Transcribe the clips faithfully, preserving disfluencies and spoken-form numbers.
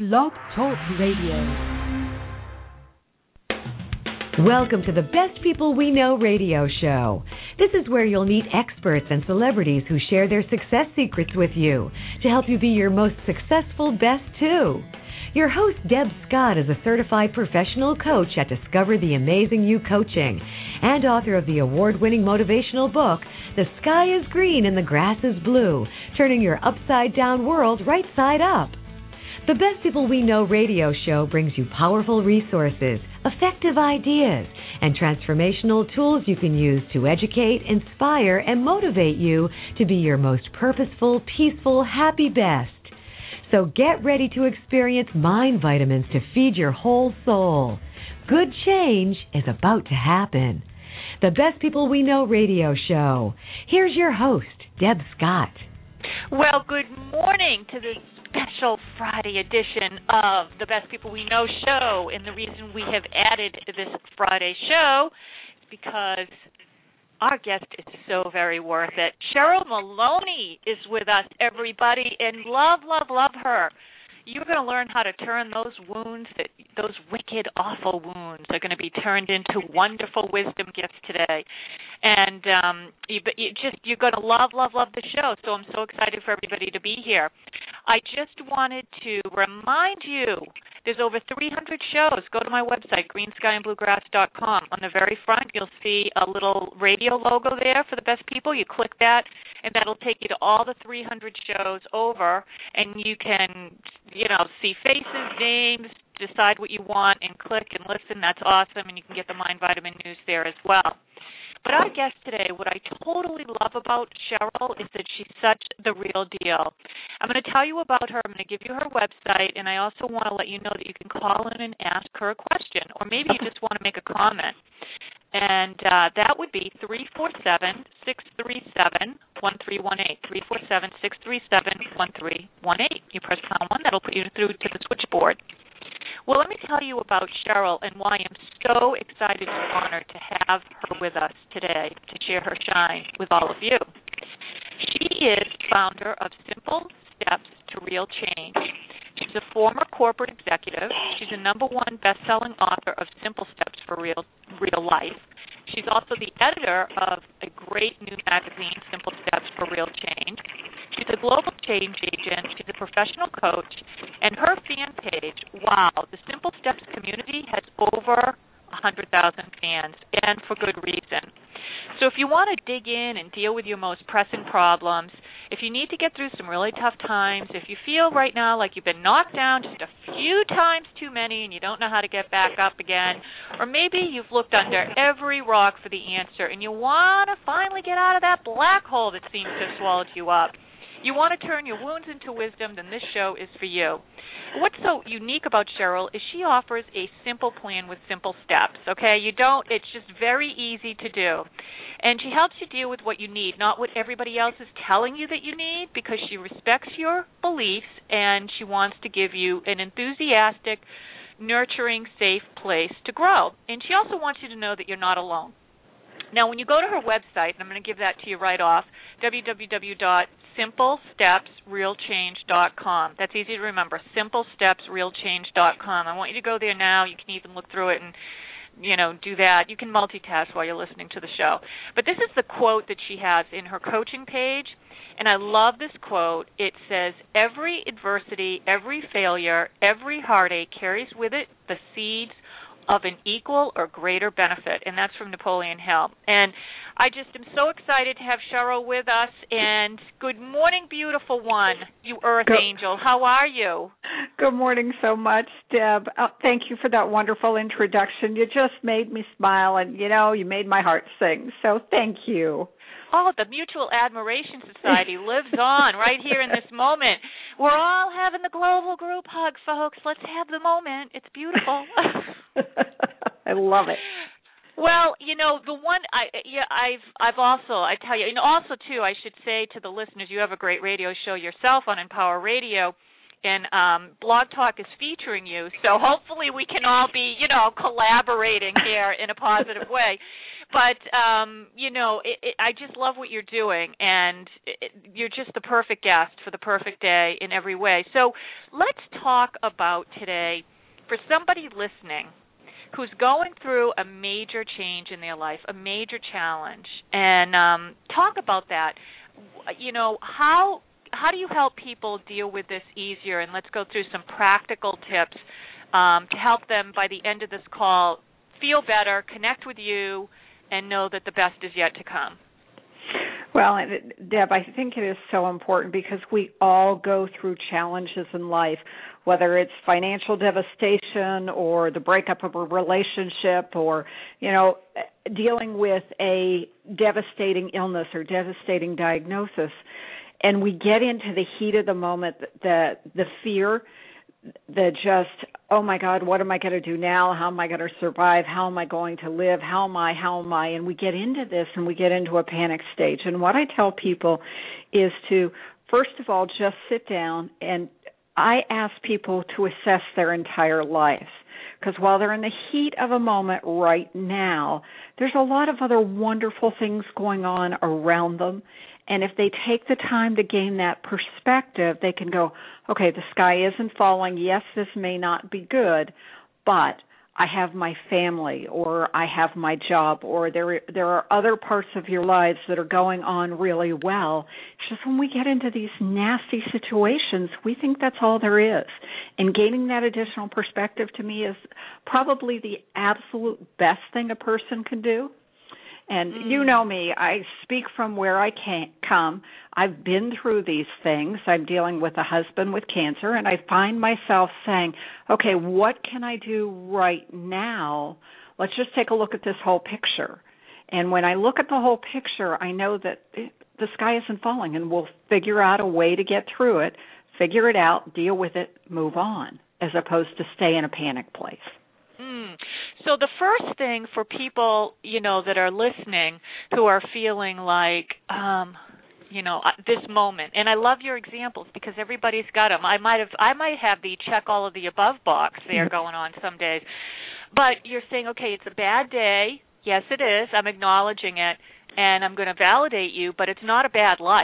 Blog Talk Radio. Welcome to the Best People We Know radio show. This is where you'll meet experts and celebrities who share their success secrets with you to help you be your most successful best too. Your host, Deb Scott, is a certified professional coach at Discover the Amazing You Coaching and author of the award-winning motivational book, The Sky is Green and the Grass is Blue, turning your upside-down world right side up. The Best People We Know radio show brings you powerful resources, effective ideas, and transformational tools you can use to educate, inspire, and motivate you to be your most purposeful, peaceful, happy best. So get ready to experience mind vitamins to feed your whole soul. Good change is about to happen. The Best People We Know radio show. Here's your host, Deb Scott. Well, good morning to this special Friday edition of the Best People We Know show. And the reason we have added this Friday show is because our guest is so very worth it. Cheryl Maloney is with us, everybody, and love, love, love her. You're going to learn how to turn those wounds, that those wicked, awful wounds are going to be turned into wonderful wisdom gifts today. And um, you, you just, you're going to love, love, love the show. So I'm so excited for everybody to be here. I just wanted to remind you, there's over three hundred shows. Go to my website, green sky and bluegrass dot com. On the very front, you'll see a little radio logo there for the best people. You click that, and that'll take you to all the three hundred shows over, and you can, you know, see faces, names, decide what you want, and click and listen. That's awesome, and you can get the Mind Vitamin News there as well. But our guest today, what I totally love about Cheryl is that she's such the real deal. I'm going to tell you about her. I'm going to give you her website, and I also want to let you know that you can call in and ask her a question, or maybe you just want to make a comment. And uh, that would be three four seven, six three seven, one three one eight, three four seven, six three seven, one three one eight. You press pound one, that'll put you through to the switchboard. Well, let me tell you about Cheryl and why I'm so excited and honored to have her with us today to share her shine with all of you. She is founder of Simple Steps to Real Change. She's a former corporate executive. She's a number one best-selling author of Simple Steps for Real, Real Life. She's also the editor of a great new magazine, Simple Steps for Real Change. She's a global change agent. She's a professional coach. And her fan page, wow, the Simple Steps community has over one hundred thousand fans, and for good reason. So if you want to dig in and deal with your most pressing problems, if you need to get through some really tough times, if you feel right now like you've been knocked down just a few times too many and you don't know how to get back up again, or maybe you've looked under every rock for the answer and you want to finally get out of that black hole that seems to have swallowed you up, you want to turn your wounds into wisdom, then this show is for you. What's so unique about Cheryl is she offers a simple plan with simple steps, okay? You don't, it's just very easy to do. And she helps you deal with what you need, not what everybody else is telling you that you need, because she respects your beliefs and she wants to give you an enthusiastic, nurturing, safe place to grow. And she also wants you to know that you're not alone. Now, when you go to her website, and I'm going to give that to you right off, w w w dot simple steps real change dot com. That's easy to remember, simple steps real change dot com. I want you to go there now. You can even look through it and, you know, do that. You can multitask while you're listening to the show. But this is the quote that she has in her coaching page, and I love this quote. It says, every adversity, every failure, every heartache carries with it the seeds of an equal or greater benefit, and that's from Napoleon Hill. And I just am so excited to have Cheryl with us, and good morning, beautiful one, you earth good. angel. How are you? Good morning so much, Deb. Oh, thank you for that wonderful introduction. You just made me smile, and, you know, you made my heart sing, so thank you. Oh, the Mutual Admiration Society lives on right here in this moment. We're all having the global group hug, folks. Let's have the moment. It's beautiful. I love it. Well, you know, the one I yeah, I've I've also I tell you, and also too, I should say to the listeners, you have a great radio show yourself on Empower Radio, and um, Blog Talk is featuring you. So hopefully we can all be, you know, collaborating here in a positive way. but um, you know, it, it, I just love what you're doing, and it, you're just the perfect guest for the perfect day in every way. So let's talk about today, for somebody listening who's going through a major change in their life, a major challenge, and um, talk about that. You know, how how do you help people deal with this easier? And let's go through some practical tips um, to help them, by the end of this call, feel better, connect with you, and know that the best is yet to come. Well, Deb, I think it is so important because we all go through challenges in life, whether it's financial devastation or the breakup of a relationship or, you know, dealing with a devastating illness or devastating diagnosis. And we get into the heat of the moment, the, the fear, the just, oh, my God, what am I going to do now? How am I going to survive? How am I going to live? How am I? How am I? And we get into this and we get into a panic stage. And what I tell people is to, first of all, just sit down, and I ask people to assess their entire lives. Because while they're in the heat of a moment right now, there's a lot of other wonderful things going on around them. And if they take the time to gain that perspective, they can go, okay, the sky isn't falling. Yes, this may not be good, but I have my family, or I have my job, or there there are other parts of your lives that are going on really well. It's just when we get into these nasty situations, we think that's all there is. And gaining that additional perspective, to me, is probably the absolute best thing a person can do. And mm. you know me, I speak from where I can't come. I've been through these things. I'm dealing with a husband with cancer, and I find myself saying, okay, what can I do right now? Let's just take a look at this whole picture. And when I look at the whole picture, I know that the sky isn't falling, and we'll figure out a way to get through it, figure it out, deal with it, move on, as opposed to stay in a panic place. Mm. So the first thing for people, you know, that are listening who are feeling like, um, you know, this moment, and I love your examples because everybody's got them. I might have, I might have the check all of the above box there going on some days, but you're saying, okay, it's a bad day. Yes, it is. I'm acknowledging it, and I'm going to validate you, but it's not a bad life.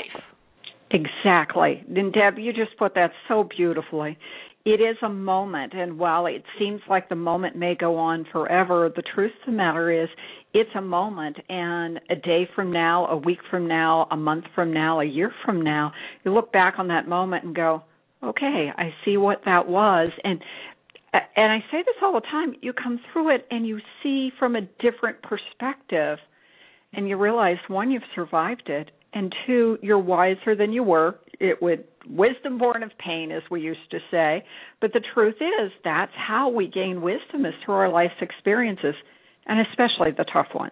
Exactly. And Deb, you just put that so beautifully. It is a moment, and while it seems like the moment may go on forever, the truth of the matter is it's a moment, and a day from now, a week from now, a month from now, a year from now, you look back on that moment and go, okay, I see what that was. And and I say this all the time, you come through it and you see from a different perspective, and you realize, one, you've survived it, and two, you're wiser than you were. It would wisdom born of pain, as we used to say. But the truth is, that's how we gain wisdom, is through our life's experiences, and especially the tough ones.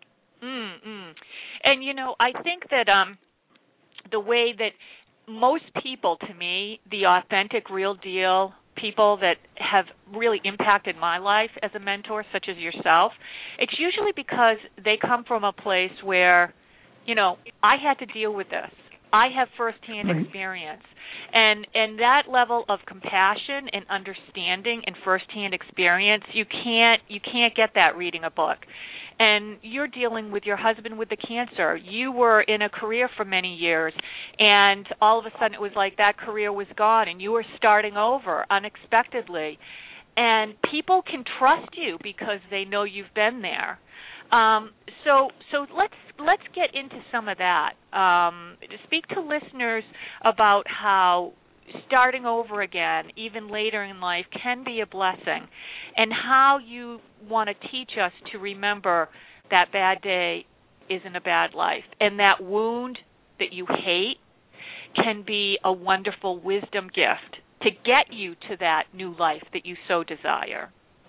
Mm-hmm. And, you know, I think that um, the way that most people, to me, the authentic, real deal people that have really impacted my life as a mentor, such as yourself, it's usually because they come from a place where, you know, I had to deal with this. I have firsthand right. experience. And and that level of compassion and understanding and firsthand experience, you can't you can't get that reading a book. And you're dealing with your husband with the cancer. You were in a career for many years, and all of a sudden it was like that career was gone, and you were starting over unexpectedly. And people can trust you because they know you've been there. Um, so so let's let's get into some of that. Um, speak to listeners about how starting over again, even later in life, can be a blessing, and how you want to teach us to remember that bad day isn't a bad life, and that wound that you hate can be a wonderful wisdom gift to get you to that new life that you so desire.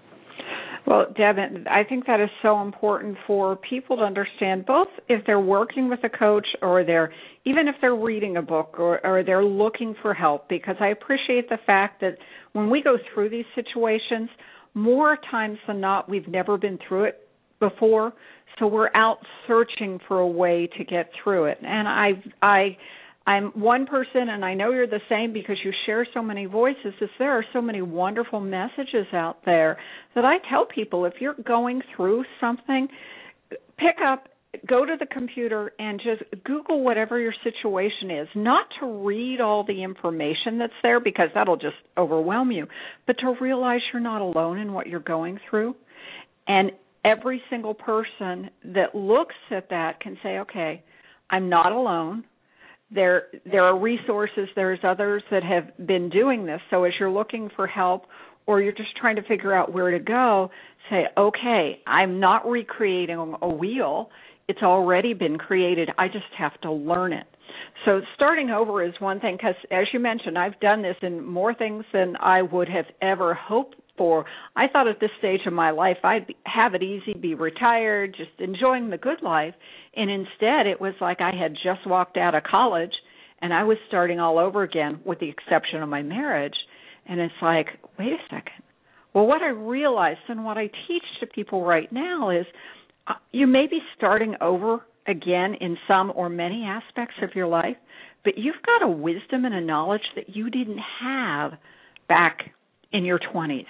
Well, Deb, I think that is so important for people to understand, both if they're working with a coach or they're, even if they're reading a book or, or they're looking for help, because I appreciate the fact that when we go through these situations, more times than not, we've never been through it before, so we're out searching for a way to get through it. And I, I, I'm one person, and I know you're the same because you share so many voices, is there are so many wonderful messages out there that I tell people, if you're going through something, pick up, go to the computer and just Google whatever your situation is, not to read all the information that's there because that'll just overwhelm you, but to realize you're not alone in what you're going through. And every single person that looks at that can say, okay, I'm not alone. There there are resources, there's others that have been doing this. So as you're looking for help or you're just trying to figure out where to go, say, okay, I'm not recreating a wheel. It's already been created. I just have to learn it. So starting over is one thing because, as you mentioned, I've done this in more things than I would have ever hoped for. I thought at this stage of my life I'd be, have it easy, be retired, just enjoying the good life. And instead it was like I had just walked out of college and I was starting all over again with the exception of my marriage. And it's like, wait a second. Well, what I realized and what I teach to people right now is uh, you may be starting over again in some or many aspects of your life, but you've got a wisdom and a knowledge that you didn't have back in your twenties.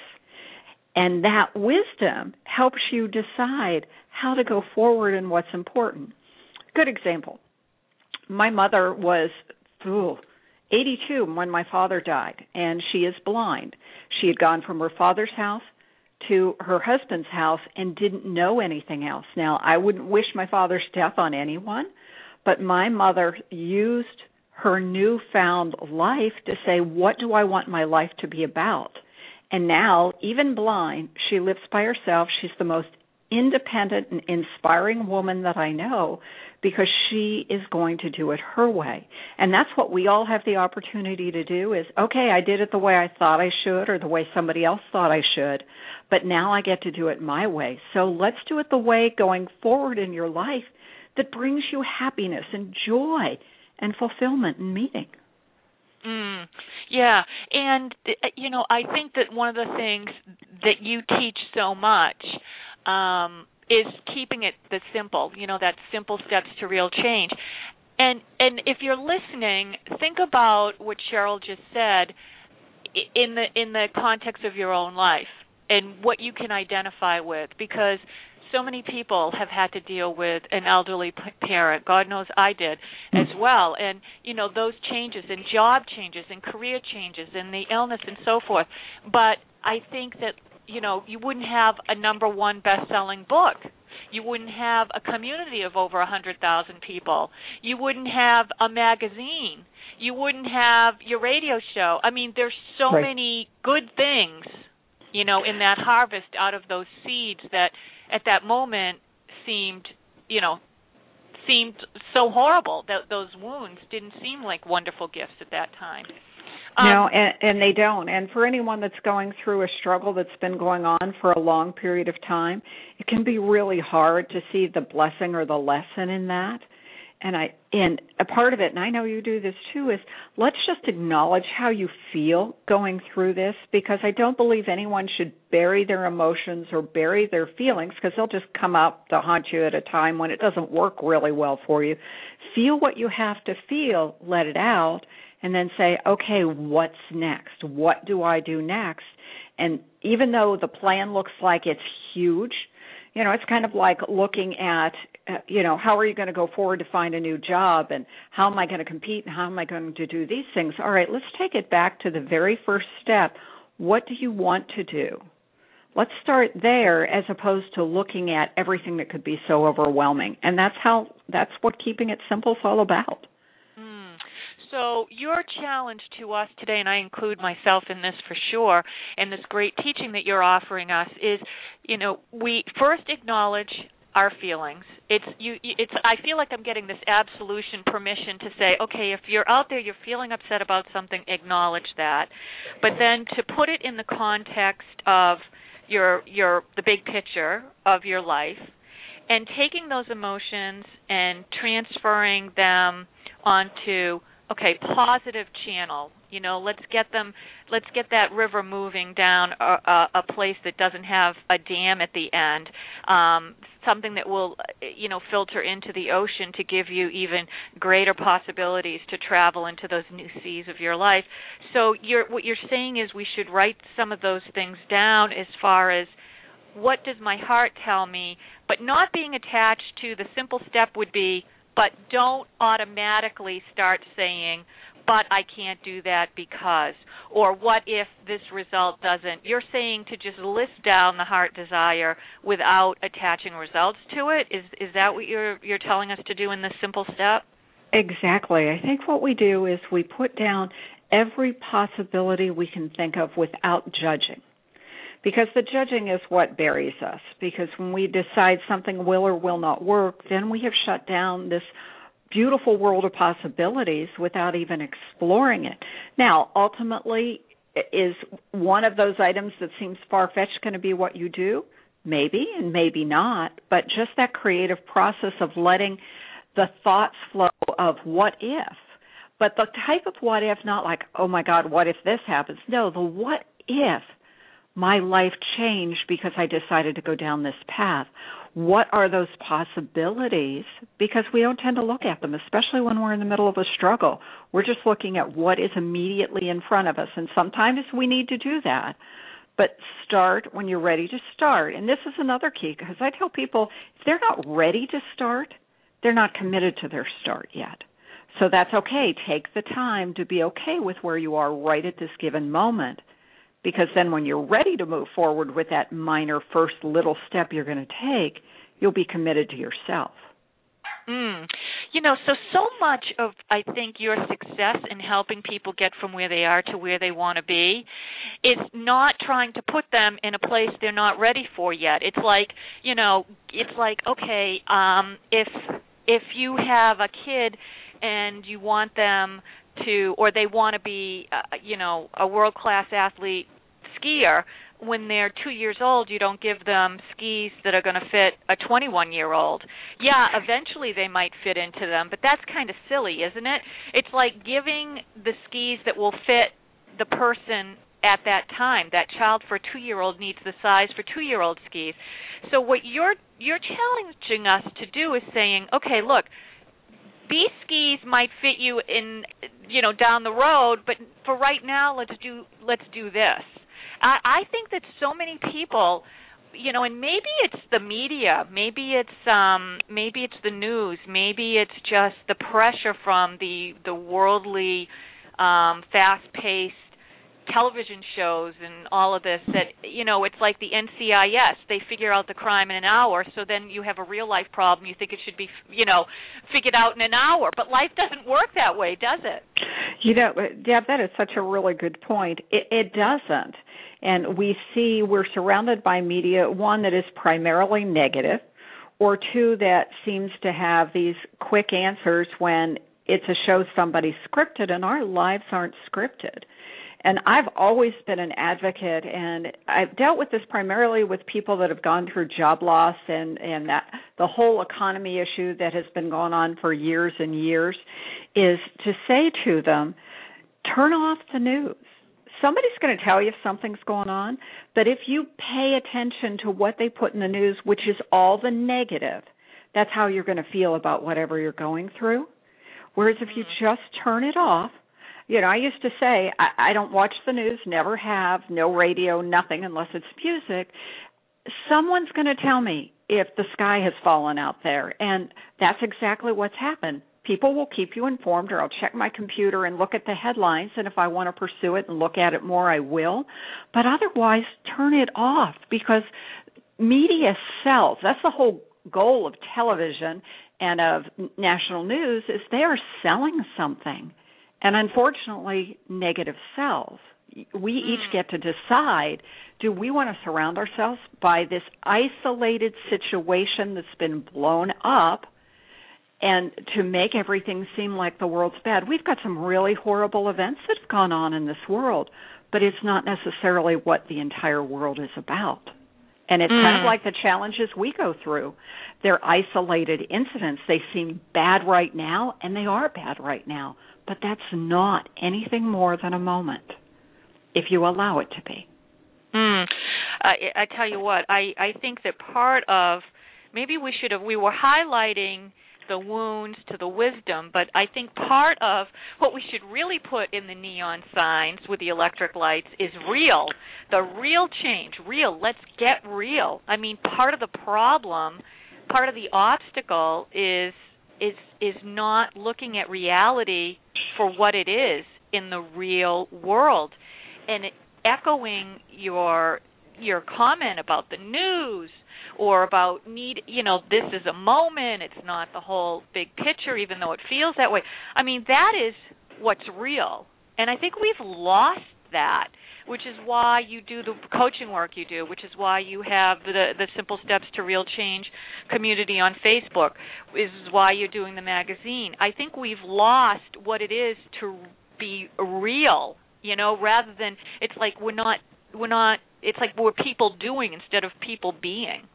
And that wisdom helps you decide how to go forward and what's important. Good example. My mother was ooh, eighty-two when my father died, and she is blind. She had gone from her father's house to her husband's house and didn't know anything else. Now, I wouldn't wish my father's death on anyone, but my mother used her newfound life to say, what do I want my life to be about? And now, even blind, she lives by herself. She's the most independent and inspiring woman that I know because she is going to do it her way. And that's what we all have the opportunity to do is, okay, I did it the way I thought I should or the way somebody else thought I should, but now I get to do it my way. So let's do it the way going forward in your life that brings you happiness and joy and fulfillment and meaning. Mm, yeah, and, you know, I think that one of the things that you teach so much um, is keeping it the simple, you know, that simple steps to real change. And and if you're listening, think about what Cheryl just said in the in the context of your own life and what you can identify with, because so many people have had to deal with an elderly p- parent. God knows I did as well. And, you know, those changes and job changes and career changes and the illness and so forth. But I think that, you know, you wouldn't have a number one best-selling book. You wouldn't have a community of over one hundred thousand people. You wouldn't have a magazine. You wouldn't have your radio show. I mean, there's so right. many good things, you know, in that harvest out of those seeds that at that moment seemed, you know, seemed so horrible. That those wounds didn't seem like wonderful gifts at that time. Um, no, and, and they don't. And for anyone that's going through a struggle that's been going on for a long period of time, it can be really hard to see the blessing or the lesson in that. And I and a part of it, and I know you do this too, is let's just acknowledge how you feel going through this, because I don't believe anyone should bury their emotions or bury their feelings, because they'll just come up to haunt you at a time when it doesn't work really well for you. Feel what you have to feel, let it out, and then say, okay, what's next? What do I do next? And even though the plan looks like it's huge, you know, it's kind of like looking at, uh, you know, how are you going to go forward to find a new job, and how am I going to compete, and how am I going to do these things? All right, let's take it back to the very first step. What do you want to do? Let's start there as opposed to looking at everything that could be so overwhelming. And that's how, that's what keeping it simple is all about. So your challenge to us today, and I include myself in this for sure, and this great teaching that you're offering us is, you know, we first acknowledge our feelings. It's you. It's. I feel like I'm getting this absolution permission to say, okay, if you're out there, you're feeling upset about something, acknowledge that, but then to put it in the context of your your the big picture of your life, and taking those emotions and transferring them onto okay, positive channel. You know, let's get them. Let's get that river moving down a, a, a place that doesn't have a dam at the end. Um, something that will, you know, filter into the ocean to give you even greater possibilities to travel into those new seas of your life. So, you're, what you're saying is we should write some of those things down as far as what does my heart tell me, but not being attached to the simple step would be, but don't automatically start saying, but I can't do that because, or what if this result doesn't. You're saying to just list down the heart desire without attaching results to it. Is is that what you're you're telling us to do in this simple step? Exactly. I think what we do is we put down every possibility we can think of without judging. Because the judging is what buries us. Because when we decide something will or will not work, then we have shut down this beautiful world of possibilities without even exploring it. Now, ultimately, is one of those items that seems far-fetched going to be what you do? Maybe and maybe not. But just that creative process of letting the thoughts flow of what if. But the type of what if, not like, oh my God, what if this happens? No, the what if my life changed because I decided to go down this path. What are those possibilities? Because we don't tend to look at them, especially when we're in the middle of a struggle. We're just looking at what is immediately in front of us, and sometimes we need to do that. But start when you're ready to start. And this is another key, because I tell people if they're not ready to start, they're not committed to their start yet. So that's okay. Take the time to be okay with where you are right at this given moment. Because then when you're ready to move forward with that minor first little step you're going to take, you'll be committed to yourself. Mm. You know, so, so much of, I think, your success in helping people get from where they are to where they want to be is not trying to put them in a place they're not ready for yet. It's like, you know, it's like, okay, um, if if you have a kid and you want them to, or they want to be, uh, you know, a world-class athlete skier, when they're two years old, you don't give them skis that are going to fit a twenty-one-year-old. Yeah, eventually they might fit into them, but that's kind of silly, isn't it? It's like giving the skis that will fit the person at that time. That child for a two-year-old needs the size for two-year-old skis. So what you're you're challenging us to do is saying, okay, look, these skis might fit you in, you know, down the road, but for right now, let's do let's do this. I, I think that so many people, you know, and maybe it's the media, maybe it's um, maybe it's the news, maybe it's just the pressure from the the worldly, um, fast-paced television shows and all of this, that, you know, it's like the N C I S. They figure out the crime in an hour, so then you have a real-life problem. You think it should be, you know, figured out in an hour. But life doesn't work that way, does it? You know, Deb, that is such a really good point. It, it doesn't. And we see we're surrounded by media, one that is primarily negative, or two that seems to have these quick answers when it's a show somebody scripted, and our lives aren't scripted. And I've always been an advocate, and I've dealt with this primarily with people that have gone through job loss and, and that the whole economy issue that has been going on for years and years, is to say to them, turn off the news. Somebody's going to tell you if something's going on, but if you pay attention to what they put in the news, which is all the negative, that's how you're going to feel about whatever you're going through. Whereas if you just turn it off, you know, I used to say, I, I don't watch the news, never have, no radio, nothing unless it's music. Someone's going to tell me if the sky has fallen out there, and that's exactly what's happened. People will keep you informed, or I'll check my computer and look at the headlines, and if I want to pursue it and look at it more, I will. But otherwise, turn it off, because media sells. That's the whole goal of television and of national news, is they are selling something. And unfortunately, negative sells. We each get to decide, do we want to surround ourselves by this isolated situation that's been blown up and to make everything seem like the world's bad? We've got some really horrible events that have gone on in this world, but it's not necessarily what the entire world is about. And it's mm. kind of like the challenges we go through. They're isolated incidents. They seem bad right now, and they are bad right now. But that's not anything more than a moment, if you allow it to be. Mm. I, I tell you what, I, I think that part of, maybe we should have, we were highlighting the wounds to the wisdom. But I think part of what we should really put in the neon signs with the electric lights is real, the real change, real. Let's get real. I mean, part of the problem, part of the obstacle is is is not looking at reality for what it is in the real world. And it, echoing your your comment about the news or about need, you know, this is a moment, it's not the whole big picture, even though it feels that way. I mean, that is what's real. And I think we've lost that, which is why you do the coaching work you do, which is why you have the the Simple Steps to Real Change community on Facebook, is why you're doing the magazine. I think we've lost what it is to be real, you know, rather than it's like we're not we're not it's like we're people doing instead of people being.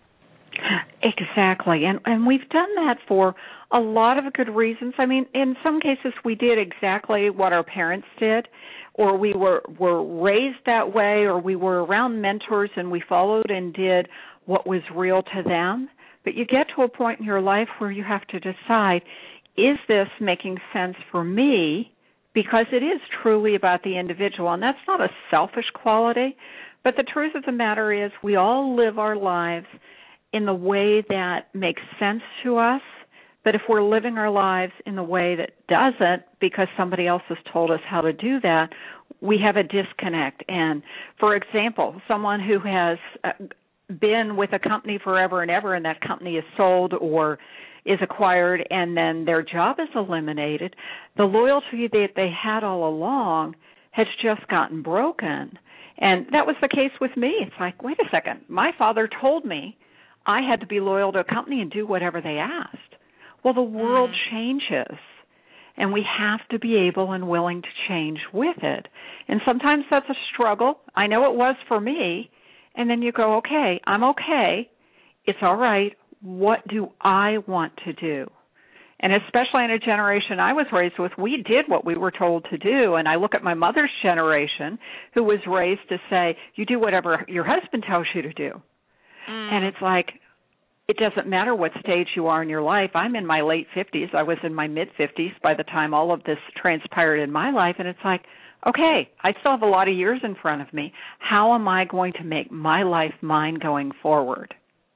Exactly. And and we've done that for a lot of good reasons. I mean, in some cases we did exactly what our parents did, or we were, were raised that way, or we were around mentors and we followed and did what was real to them. But you get to a point in your life where you have to decide, is this making sense for me? Because it is truly about the individual, and that's not a selfish quality. But the truth of the matter is we all live our lives in the way that makes sense to us. But if we're living our lives in the way that doesn't, because somebody else has told us how to do that, we have a disconnect. And, for example, someone who has been with a company forever and ever, and that company is sold or is acquired, and then their job is eliminated, the loyalty that they had all along has just gotten broken. And that was the case with me. It's like, wait a second, my father told me I had to be loyal to a company and do whatever they asked. Well, the world mm. changes, and we have to be able and willing to change with it. And sometimes that's a struggle. I know it was for me. And then you go, okay, I'm okay. It's all right. What do I want to do? And especially in a generation I was raised with, we did what we were told to do. And I look at my mother's generation, who was raised to say, you do whatever your husband tells you to do. Mm. And it's like, it doesn't matter what stage you are in your life. I'm in my late fifties. I was in my mid-fifties by the time all of this transpired in my life. And it's like, okay, I still have a lot of years in front of me. How am I going to make my life mine going forward?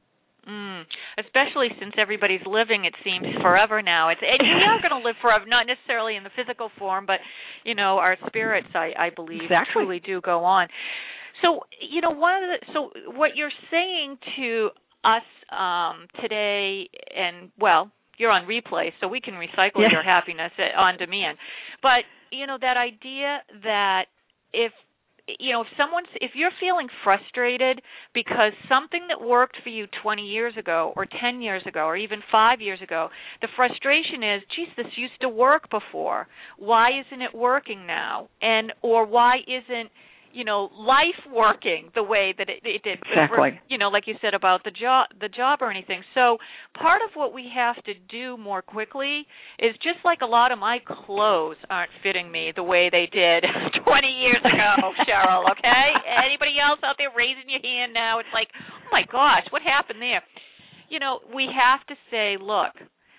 Mm, especially since everybody's living, it seems, forever now. It's, and we are going to live forever, not necessarily in the physical form, but, you know, our spirits, I, I believe, exactly. truly do go on. So, you know, one of the, so what you're saying to us um, today, and, well, you're on replay, so we can recycle yeah. your happiness on demand. But, you know, that idea that if, you know, if someone's, if you're feeling frustrated because something that worked for you twenty years ago or ten years ago or even five years ago, the frustration is, geez, this used to work before. Why isn't it working now? And, or why isn't, you know, life working the way that it, it did, exactly. you know, like you said about the job, the job or anything. So part of what we have to do more quickly is, just like a lot of my clothes aren't fitting me the way they did twenty years ago, Cheryl, okay? Anybody else out there raising your hand now? It's like, oh, my gosh, what happened there? You know, we have to say, look,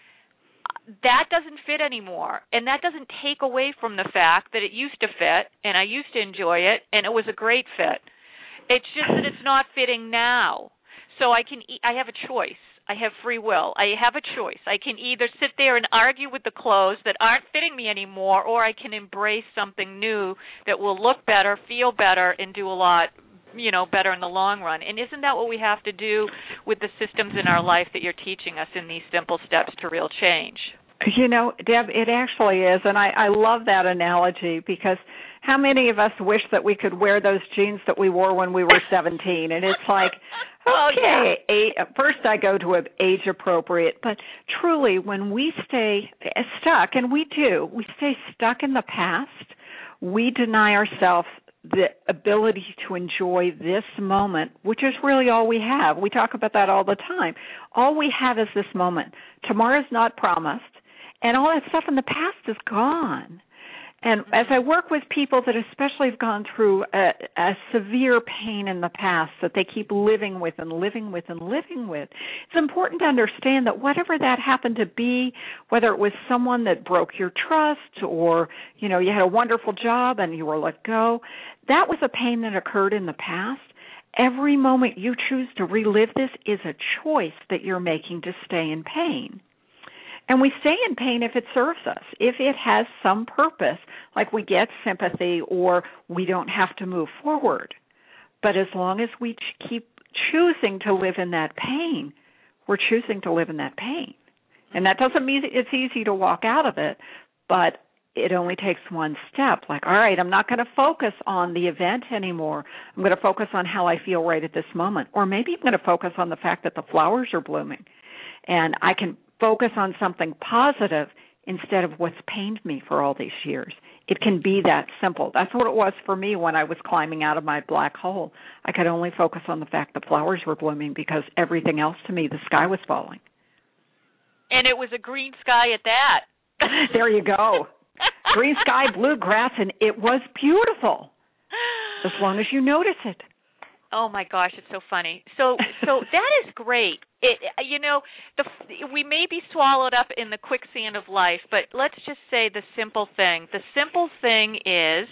that doesn't fit anymore, and that doesn't take away from the fact that it used to fit, and I used to enjoy it, and it was a great fit. It's just that it's not fitting now. So I can, I have a choice. I have free will. I have a choice. I can either sit there and argue with the clothes that aren't fitting me anymore, or I can embrace something new that will look better, feel better, and do a lot, you know, better in the long run. And isn't that what we have to do with the systems in our life that you're teaching us in these simple steps to real change? You know, Deb, it actually is, and I, I love that analogy, because how many of us wish that we could wear those jeans that we wore when we were seventeen? And it's like, okay, oh, yeah. a, first I go to an age appropriate, but truly when we stay stuck, and we do, we stay stuck in the past, we deny ourselves the ability to enjoy this moment, which is really all we have. We talk about that all the time. All we have is this moment. Tomorrow's not promised, and all that stuff in the past is gone. And as I work with people that especially have gone through a, a severe pain in the past that they keep living with and living with and living with, it's important to understand that whatever that happened to be, whether it was someone that broke your trust or, you know, you had a wonderful job and you were let go, that was a pain that occurred in the past. Every moment you choose to relive this is a choice that you're making to stay in pain. And we stay in pain if it serves us, if it has some purpose, like we get sympathy or we don't have to move forward. But as long as we ch- keep choosing to live in that pain, we're choosing to live in that pain. And that doesn't mean it's easy to walk out of it, but it only takes one step. Like, all right, I'm not going to focus on the event anymore. I'm going to focus on how I feel right at this moment. Or maybe I'm going to focus on the fact that the flowers are blooming. And I can focus on something positive instead of what's pained me for all these years. It can be that simple. That's what it was for me when I was climbing out of my black hole. I could only focus on the fact the flowers were blooming because everything else to me, the sky was falling. And it was a green sky at that. There you go. Green sky, blue grass, and it was beautiful as long as you notice it. Oh my gosh, it's so funny. So, so that is great. It, you know, the, we may be swallowed up in the quicksand of life, but let's just say the simple thing. The simple thing is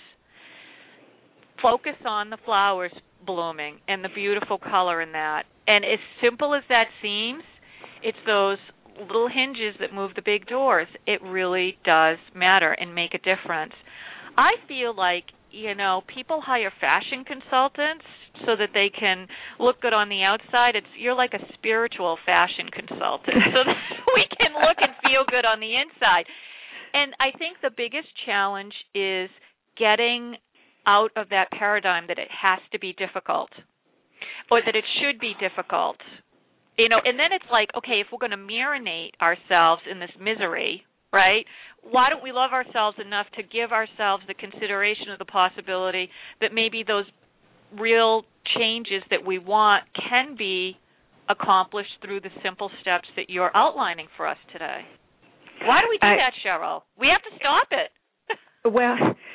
focus on the flowers blooming and the beautiful color in that. And as simple as that seems, it's those little hinges that move the big doors. It really does matter and make a difference. I feel like, you know, people hire fashion consultants so that they can look good on the outside. It's you're like a spiritual fashion consultant, so that we can look and feel good on the inside. And I think the biggest challenge is getting out of that paradigm that it has to be difficult or that it should be difficult. You know, and then it's like, okay, if we're going to marinate ourselves in this misery, right, why don't we love ourselves enough to give ourselves the consideration of the possibility that maybe those real changes that we want can be accomplished through the simple steps that you're outlining for us today. Why do we do I, that, Cheryl? We have to stop it. Well,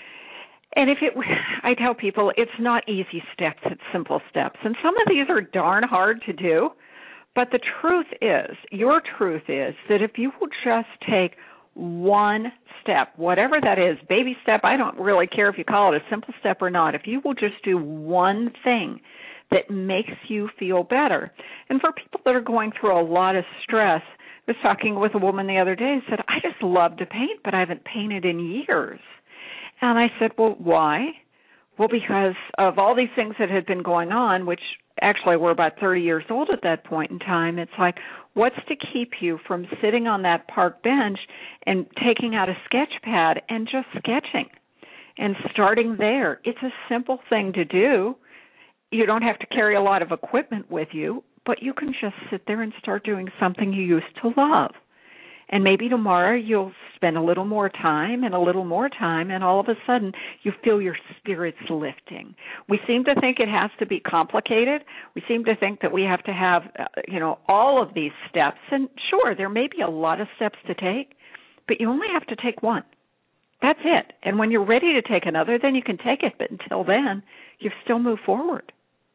and if it, I tell people it's not easy steps, it's simple steps. And some of these are darn hard to do. But the truth is, your truth is that if you will just take one step, whatever that is, baby step, I don't really care if you call it a simple step or not, if you will just do one thing that makes you feel better. And for people that are going through a lot of stress, I was talking with a woman the other day and said, I just love to paint, but I haven't painted in years. And I said, well, why? Well, because of all these things that had been going on, which actually we're about thirty years old at that point in time. It's like, what's to keep you from sitting on that park bench and taking out a sketch pad and just sketching and starting there? It's a simple thing to do. You don't have to carry a lot of equipment with you, but you can just sit there and start doing something you used to love. And maybe tomorrow you'll spend a little more time and a little more time, and all of a sudden you feel your spirits lifting. We seem to think it has to be complicated. We seem to think that we have to have, uh, you know, all of these steps. And sure, there may be a lot of steps to take, but you only have to take one. That's it. And when you're ready to take another, then you can take it. But until then, you've still moved forward.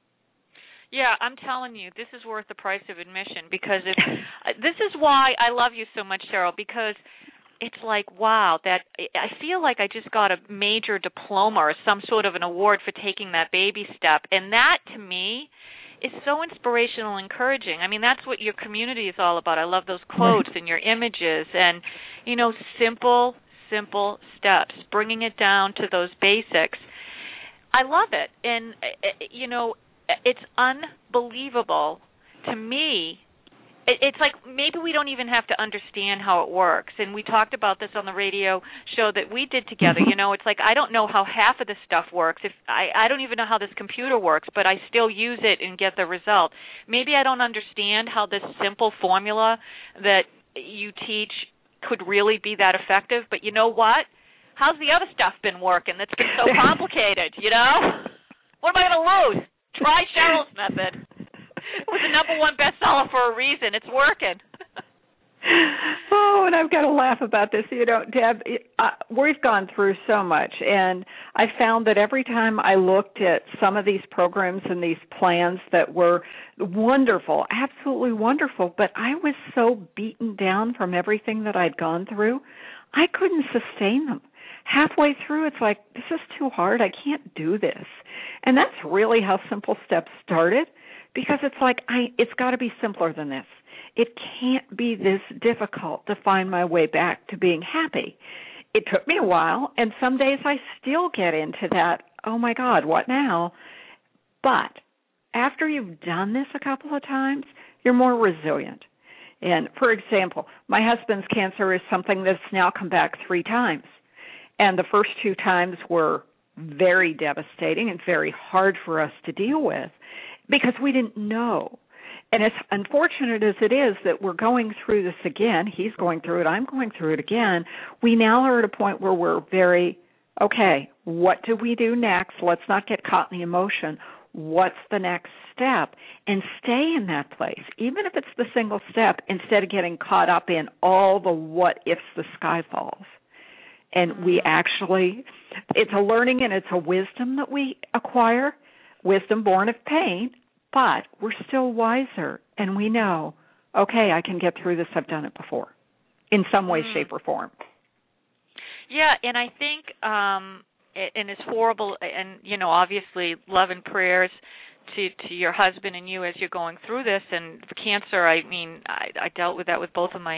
Yeah, I'm telling you, this is worth the price of admission because if, this is why I love you so much, Cheryl, because it's like, wow, that I feel like I just got a major diploma or some sort of an award for taking that baby step. And that, to me, is so inspirational and encouraging. I mean, that's what your community is all about. I love those quotes and your images and, you know, simple, simple steps, bringing it down to those basics. I love it. And, you know, it's unbelievable to me. It's like maybe we don't even have to understand how it works. And we talked about this on the radio show that we did together. You know, it's like I don't know how half of this stuff works. If I, I don't even know how this computer works, but I still use it and get the result. Maybe I don't understand how this simple formula that you teach could really be that effective. But you know what? How's the other stuff been working that's been so complicated, you know? What am I going to lose? Try Cheryl's method. It was the number one bestseller for a reason. It's working. Oh, and I've got to laugh about this. You know, Deb, uh, we've gone through so much, and I found that every time I looked at some of these programs and these plans that were wonderful, absolutely wonderful, but I was so beaten down from everything that I'd gone through, I couldn't sustain them. Halfway through, it's like, this is too hard. I can't do this. And that's really how Simple Steps started, because it's like, I, it's got to be simpler than this. It can't be this difficult to find my way back to being happy. It took me a while, and some days I still get into that, oh, my God, what now? But after you've done this a couple of times, you're more resilient. And, for example, my husband's cancer is something that's now come back three times. And the first two times were very devastating and very hard for us to deal with because we didn't know. And as unfortunate as it is that we're going through this again, he's going through it, I'm going through it again, we now are at a point where we're very, okay, what do we do next? Let's not get caught in the emotion. What's the next step? And stay in that place, even if it's the single step, instead of getting caught up in all the what ifs the sky falls. And we actually, it's a learning and it's a wisdom that we acquire, wisdom born of pain, but we're still wiser and we know, okay, I can get through this. I've done it before in some way, mm. shape, or form. Yeah, and I think, um, and it's horrible, and, you know, obviously love and prayers to, to your husband and you as you're going through this. And for cancer, I mean, I, I dealt with that with both of my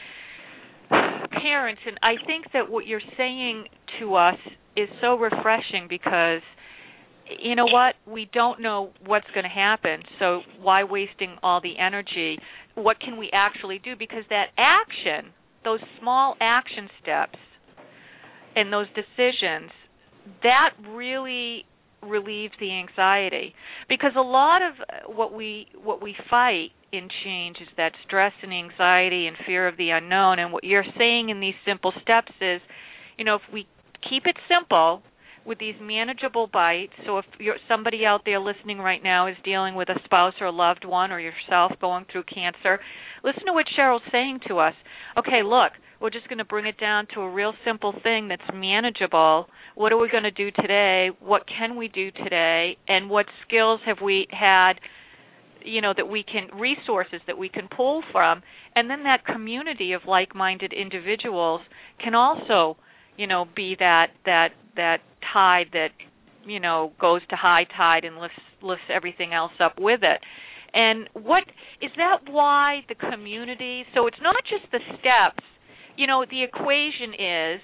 parents, and I think that what you're saying to us is so refreshing because, you know what, we don't know what's going to happen, so why wasting all the energy? What can we actually do? Because that action, those small action steps and those decisions, that really relieves the anxiety. Because a lot of what we what we fight in change is that stress and anxiety and fear of the unknown. And what you're saying in these simple steps is, you know, if we keep it simple with these manageable bites, so if you're, somebody out there listening right now is dealing with a spouse or a loved one or yourself going through cancer, listen to what Cheryl's saying to us. Okay, look, we're just going to bring it down to a real simple thing that's manageable. What are we going to do today? What can we do today? And what skills have we had, you know, that we can, resources that we can pull from? And then that community of like-minded individuals can also, you know, be that that that tide that, you know, goes to high tide and lifts lifts everything else up with it. And what is that? Why the community? So it's not just the steps. You know, the equation is,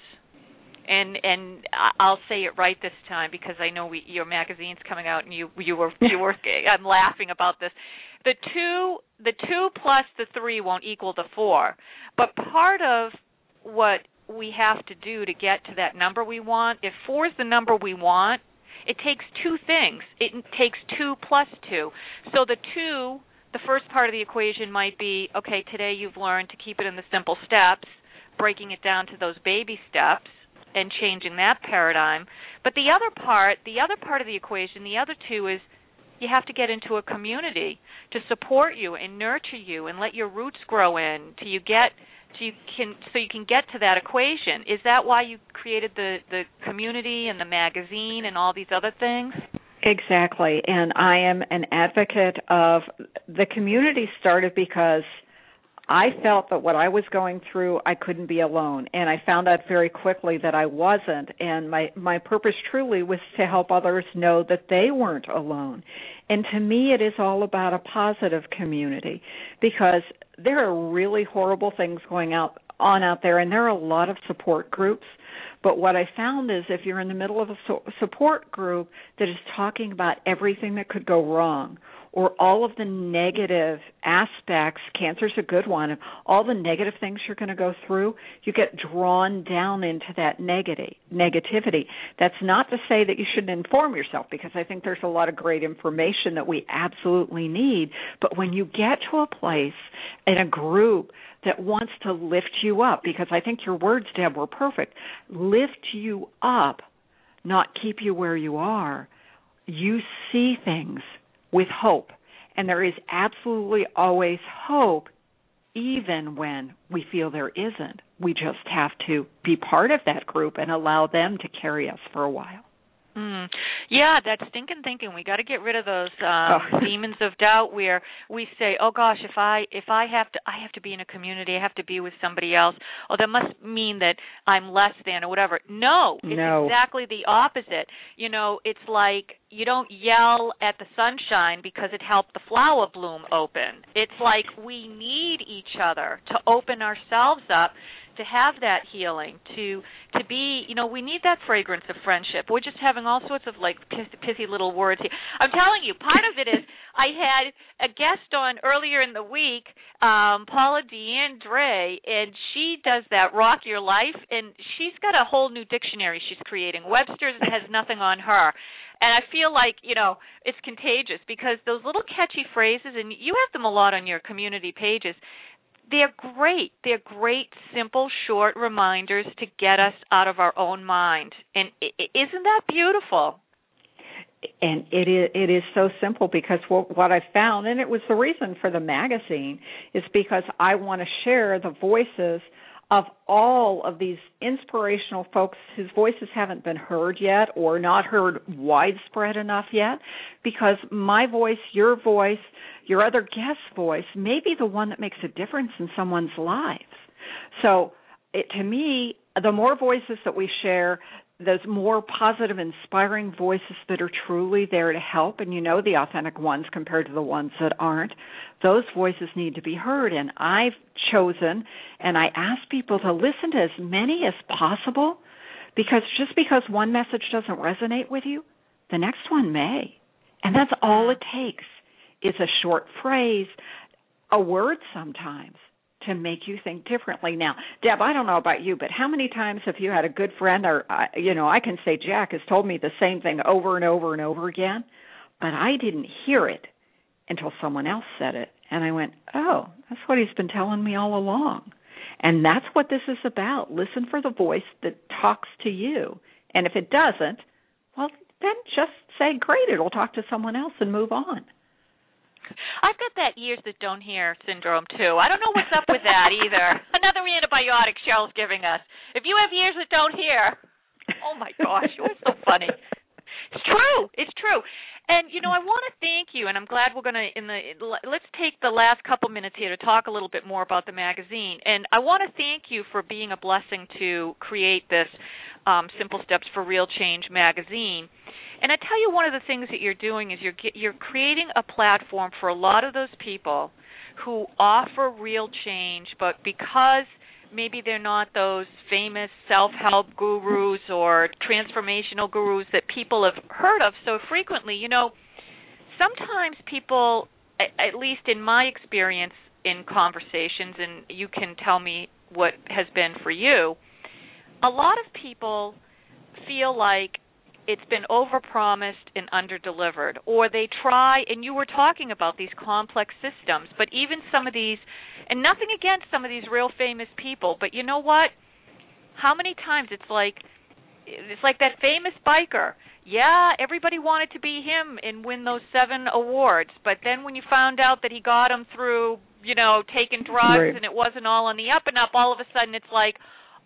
and and I'll say it right this time because I know we, your magazine's coming out and you you were you were I'm laughing about this. The two the two plus the three won't equal the four, but part of what we have to do to get to that number we want, if four is the number we want, it takes two things. It takes two plus two. So the two, the first part of the equation might be, okay, today you've learned to keep it in the simple steps, breaking it down to those baby steps and changing that paradigm. But the other part, the other part of the equation, the other two is you have to get into a community to support you and nurture you and let your roots grow in till you get so you can so you can get to that equation. Is that why you created the, the community and the magazine and all these other things? Exactly. And I am an advocate of the community started because I felt that what I was going through, I couldn't be alone. And I found out very quickly that I wasn't. And my, my purpose truly was to help others know that they weren't alone. And to me, it is all about a positive community because there are really horrible things going out on out there, and there are a lot of support groups. But what I found is if you're in the middle of a so- support group that is talking about everything that could go wrong or all of the negative aspects, cancer's a good one, all the negative things you're going to go through, you get drawn down into that negative, negativity. That's not to say that you shouldn't inform yourself because I think there's a lot of great information that we absolutely need. But when you get to a place in a group that wants to lift you up, because I think your words, Deb, were perfect, lift you up, not keep you where you are, you see things with hope. And there is absolutely always hope even when we feel there isn't. We just have to be part of that group and allow them to carry us for a while. Mm. Yeah, that stinking thinking. We got to get rid of those um, oh. demons of doubt where we say, "Oh gosh, if I if I have to I have to be in a community, I have to be with somebody else. Oh, that must mean that I'm less than or whatever." No, it's no. exactly the opposite. You know, it's like you don't yell at the sunshine because it helped the flower bloom open. It's like we need each other to open ourselves up, to have that healing, to to be, you know, we need that fragrance of friendship. We're just having all sorts of, like, pithy little words here. I'm telling you, part of it is I had a guest on earlier in the week, um, Paula DeAndre, and she does that Rock Your Life, and she's got a whole new dictionary she's creating. Webster's has nothing on her. And I feel like, you know, it's contagious because those little catchy phrases, and you have them a lot on your community pages, they're great. They're great, simple, short reminders to get us out of our own mind. And isn't that beautiful? And it is, it is so simple because what, what I found, and it was the reason for the magazine, is because I want to share the voices of all of these inspirational folks whose voices haven't been heard yet or not heard widespread enough yet, because my voice, your voice, your other guest's voice may be the one that makes a difference in someone's lives. So it, to me, the more voices that we share, those more positive, inspiring voices that are truly there to help, and you know the authentic ones compared to the ones that aren't, those voices need to be heard. And I've chosen, and I ask people to listen to as many as possible, because just because one message doesn't resonate with you, the next one may. And that's all it takes, is a short phrase, a word sometimes, to make you think differently. Now, Deb, I don't know about you, but how many times have you had a good friend, or, uh, you know, I can say Jack has told me the same thing over and over and over again, but I didn't hear it until someone else said it. And I went, oh, that's what he's been telling me all along. And that's what this is about. Listen for the voice that talks to you. And if it doesn't, well, then just say, great, it'll talk to someone else and move on. I've got that ears that don't hear syndrome, too. I don't know what's up with that either. Another antibiotic Cheryl's giving us. If you have ears that don't hear, oh, my gosh, you're so funny. It's true. It's true. And, you know, I want to thank you, and I'm glad we're going to, in the, let's take the last couple minutes here to talk a little bit more about the magazine. And I want to thank you for being a blessing to create this um, Simple Steps for Real Change magazine. And I tell you, one of the things that you're doing is you're you're creating a platform for a lot of those people who offer real change, but because maybe they're not those famous self-help gurus or transformational gurus that people have heard of so frequently, you know, sometimes people, at least in my experience in conversations, and you can tell me what has been for you, a lot of people feel like it's been overpromised and underdelivered, or they try, and you were talking about these complex systems, but even some of these, and nothing against some of these real famous people, but you know what? How many times it's like, it's like that famous biker. Yeah, everybody wanted to be him and win those seven awards, but then when you found out that he got them through, you know, taking drugs right. and it wasn't all on the up and up, all of a sudden it's like,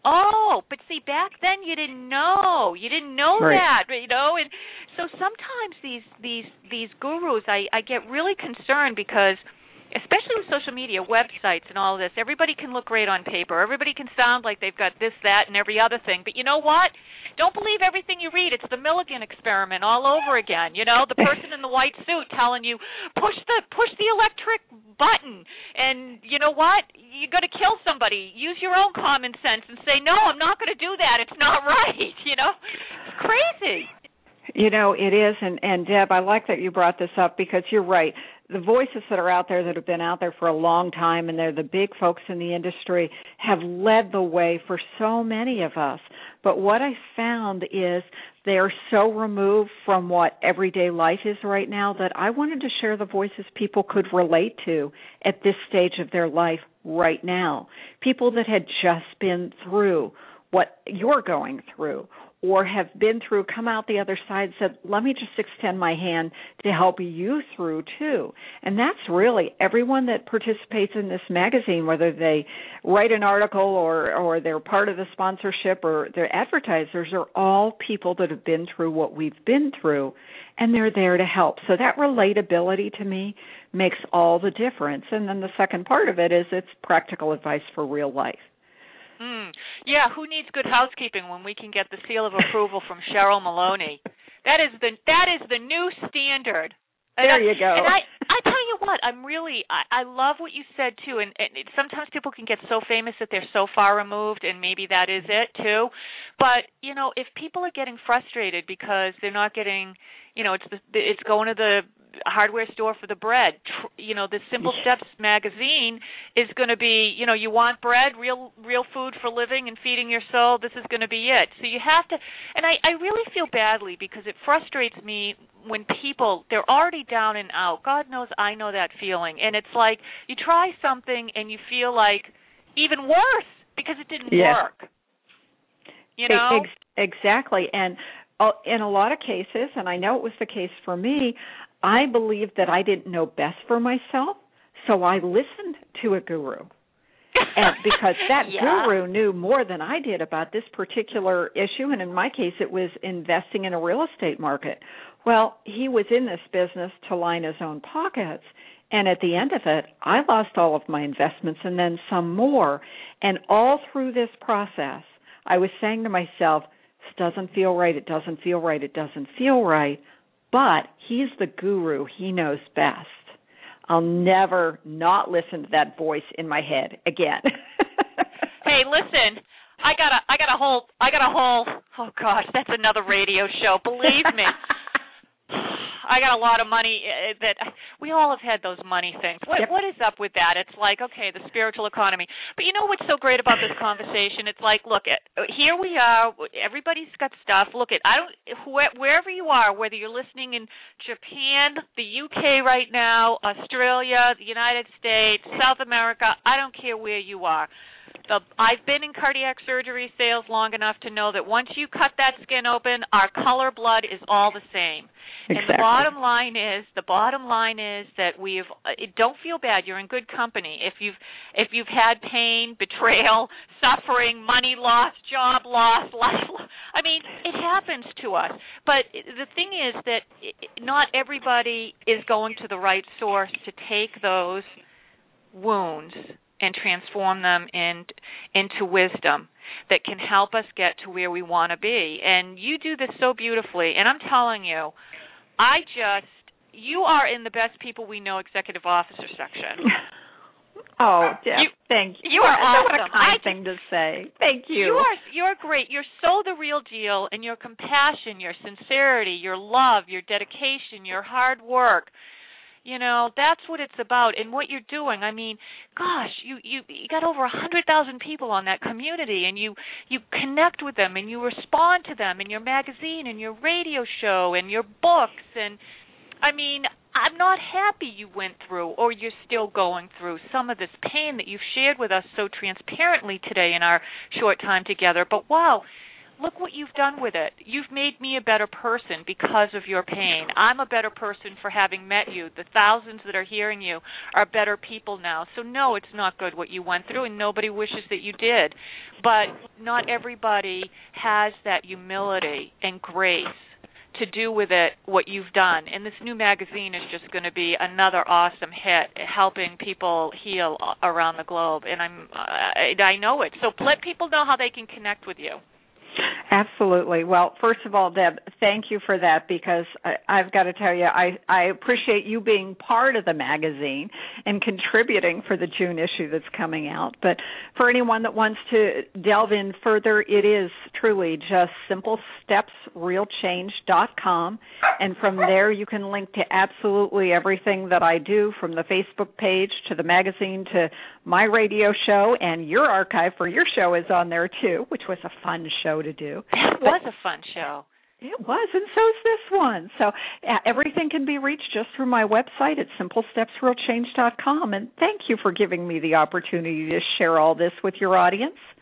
oh, but see, back then you didn't know. You didn't know right. that, you know. And so sometimes these these these gurus, I, I get really concerned because, especially with social media, websites and all of this, everybody can look great on paper. Everybody can sound like they've got this, that, and every other thing. But you know what? Don't believe everything you read. It's the Milligan experiment all over again. You know, the person in the white suit telling you, push the push the electric button, and you know what? You're going to kill somebody. Use your own common sense and say, no, I'm not going to do that. It's not right. You know, it's crazy. You know, it is, and, and Deb, I like that you brought this up because you're right. The voices that are out there that have been out there for a long time, and they're the big folks in the industry, have led the way for so many of us. But what I found is they are so removed from what everyday life is right now that I wanted to share the voices people could relate to at this stage of their life right now. People that had just been through what you're going through, or have been through, come out the other side, said, let me just extend my hand to help you through too. And that's really everyone that participates in this magazine, whether they write an article or, or they're part of the sponsorship or they're advertisers, are all people that have been through what we've been through, and they're there to help. So that relatability to me makes all the difference. And then the second part of it is it's practical advice for real life. Mm. Yeah, who needs good housekeeping when we can get the seal of approval from Cheryl Maloney? That is the that is the new standard. There and I, you go. And I, I tell you what, I'm really, I, I love what you said too. And, and it, sometimes people can get so famous that they're so far removed, and maybe that is it too. But you know, if people are getting frustrated because they're not getting, you know, it's the, it's going to the hardware store for the bread. You know, the Simple Steps magazine is going to be, you know, you want bread, real real food for living and feeding your soul, this is going to be it. So you have to, and I, I really feel badly because it frustrates me when people, they're already down and out. God knows I know that feeling. And it's like you try something and you feel like even worse because it didn't yes. work. You know? Ex- exactly. And uh, in a lot of cases, and I know it was the case for me, I believed that I didn't know best for myself, so I listened to a guru. And because that yeah. guru knew more than I did about this particular issue, and in my case it was investing in a real estate market. Well, he was in this business to line his own pockets, and at the end of it, I lost all of my investments and then some more. And all through this process, I was saying to myself, this doesn't feel right, it doesn't feel right, it doesn't feel right. But he's the guru. He knows best. I'll never not listen to that voice in my head again. Hey, listen, I got a, I got a whole, I got a whole. Oh gosh, that's another radio show. Believe me, I got a lot of money that we all have had those money things. What, yep. what is up with that? It's like, okay, the spiritual economy. But you know what's so great about this conversation? It's like, look, here we are. Everybody's got stuff. Look, at I don't wherever you are, whether you're listening in Japan, the U K right now, Australia, the United States, South America. I don't care where you are. The, I've been in cardiac surgery sales long enough to know that once you cut that skin open, our color blood is all the same. Exactly. And the bottom line is, the bottom line is that we've. Uh, don't feel bad. You're in good company. If you've if you've had pain, betrayal, suffering, money loss, job loss, life loss, I mean, it happens to us. But the thing is that not everybody is going to the right source to take those wounds and transform them in, into wisdom that can help us get to where we want to be. And you do this so beautifully. And I'm telling you, I just, you are in the Best People We Know Executive Officer section. Oh, Deb, you, thank you. You are awesome. What a kind I, thing to say. Thank you. You are, you're great. You're so the real deal, and your compassion, your sincerity, your love, your dedication, your hard work. You know, that's what it's about, and what you're doing. I mean, gosh, you, you, you got over one hundred thousand people on that community, and you, you connect with them, and you respond to them in your magazine and your radio show and your books. And, I mean, I'm not happy you went through, or you're still going through, some of this pain that you've shared with us so transparently today in our short time together. But, wow, look what you've done with it. You've made me a better person because of your pain. I'm a better person for having met you. The thousands that are hearing you are better people now. So, no, it's not good what you went through, and nobody wishes that you did. But not everybody has that humility and grace to do with it what you've done. And this new magazine is just going to be another awesome hit, helping people heal around the globe. And I'm, I, I know it. So let people know how they can connect with you. Absolutely. Well, first of all, Deb, thank you for that, because I, I've got to tell you, I, I appreciate you being part of the magazine and contributing for the June issue that's coming out. But for anyone that wants to delve in further, it is truly just simple steps real change dot com. And from there, you can link to absolutely everything that I do, from the Facebook page to the magazine to my radio show, and your archive for your show is on there too, which was a fun show to do. It was a fun show. It was, and so's this one. So uh, everything can be reached just through my website at simple steps real change dot com. And thank you for giving me the opportunity to share all this with your audience.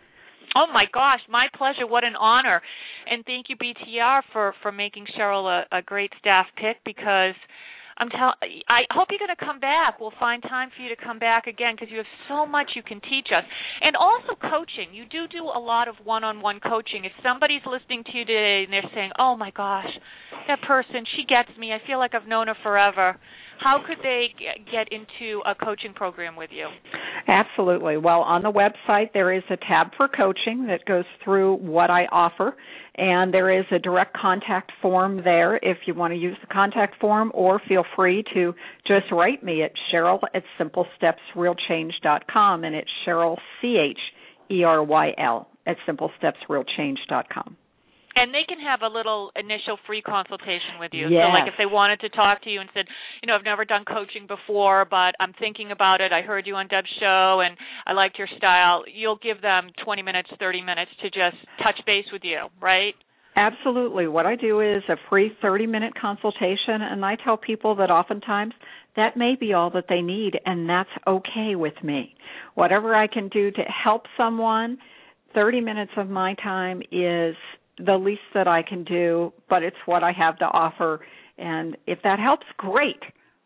Oh, my gosh, my pleasure. What an honor. And thank you, B T R, for, for making Cheryl a, a great staff pick, because I'm tell- I hope you're going to come back. We'll find time for you to come back again, because you have so much you can teach us. And also coaching. You do do a lot of one-on-one coaching. If somebody's listening to you today and they're saying, oh, my gosh, that person, she gets me. I feel like I've known her forever. How could they get into a coaching program with you? Absolutely. Well, on the website, there is a tab for coaching that goes through what I offer, and there is a direct contact form there if you want to use the contact form, or feel free to just write me at Cheryl at simple steps real change dot com, and it's Cheryl, C H E R Y L, at simple steps real change dot com. And they can have a little initial free consultation with you. Yes. So, like, if they wanted to talk to you and said, you know, I've never done coaching before, but I'm thinking about it. I heard you on Deb's show, and I liked your style. You'll give them twenty minutes, thirty minutes to just touch base with you, right? Absolutely. What I do is a free thirty-minute consultation, and I tell people that oftentimes that may be all that they need, and that's okay with me. Whatever I can do to help someone, thirty minutes of my time is the least that I can do, but it's what I have to offer, and if that helps, great.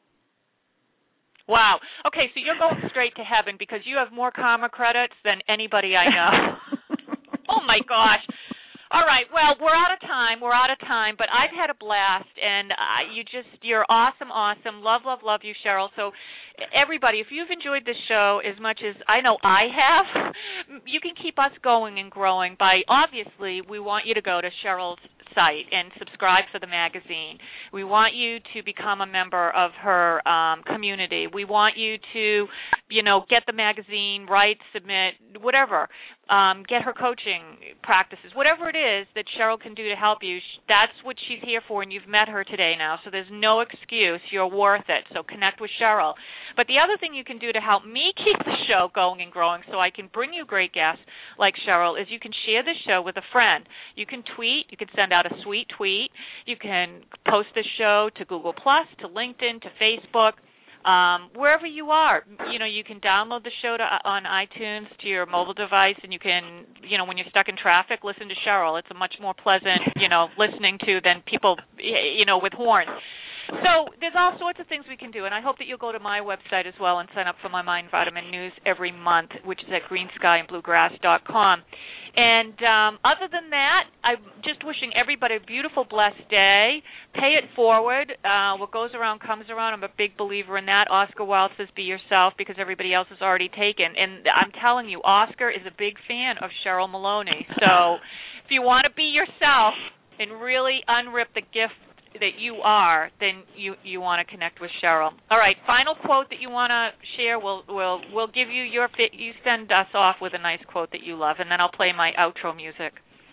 Wow. Okay, so you're going straight to heaven because you have more karma credits than anybody I know. Oh, my gosh. All right, well, we're out of time. We're out of time, but I've had a blast, and uh, you just, you're awesome, awesome. Love, love, love you, Cheryl. So everybody, if you've enjoyed this show as much as I know I have, you can keep us going and growing by, obviously, we want you to go to Cheryl's site and subscribe for the magazine. We want you to become a member of her um, community. We want you to, you know, get the magazine, write, submit, whatever. Um, get her coaching practices, whatever it is that Cheryl can do to help you. That's what she's here for, and you've met her today now, so there's no excuse. You're worth it, so connect with Cheryl. But the other thing you can do to help me keep the show going and growing so I can bring you great guests like Cheryl is you can share this show with a friend. You can tweet. You can send out a sweet tweet. You can post the show to Google Plus, to LinkedIn, to Facebook. Um, wherever you are, you know, you can download the show to, on iTunes to your mobile device, and you can, you know, when you're stuck in traffic, listen to Cheryl. It's a much more pleasant, you know, listening to than people, you know, with horns. So there's all sorts of things we can do, and I hope that you'll go to my website as well and sign up for my Mind Vitamin News every month, which is at green sky and bluegrass dot com. And um, other than that, I'm just wishing everybody a beautiful, blessed day. Pay it forward. Uh, what goes around comes around. I'm a big believer in that. Oscar Wilde says, be yourself, because everybody else is already taken. And I'm telling you, Oscar is a big fan of Cheryl Maloney. So if you want to be yourself and really unrip the gift that you are, then you, you want to connect with Cheryl. All right, final quote that you want to share. We'll we'll we'll give you your fit. You send us off with a nice quote that you love, and then I'll play my outro music.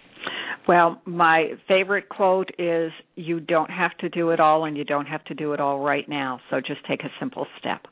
Well, my favorite quote is, "You don't have to do it all, and you don't have to do it all right now. So just take a simple step."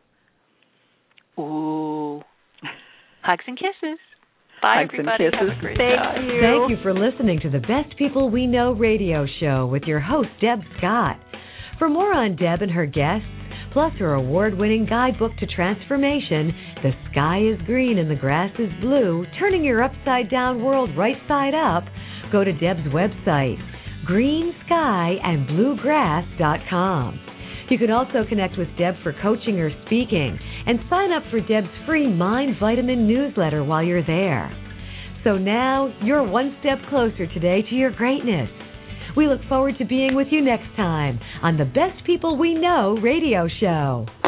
Ooh, hugs and kisses. Bye, Hugs everybody. and kisses. Have a great Thank day. you. Thank you for listening to the Best People We Know radio show with your host, Deb Scott. For more on Deb and her guests, plus her award-winning guidebook to transformation, The Sky is Green and the Grass is Blue, Turning Your Upside-Down World Right Side Up, go to Deb's website, green sky and bluegrass dot com. You can also connect with Deb for coaching or speaking, and sign up for Deb's free Mind Vitamin newsletter while you're there. So now you're one step closer today to your greatness. We look forward to being with you next time on the Best People We Know radio show.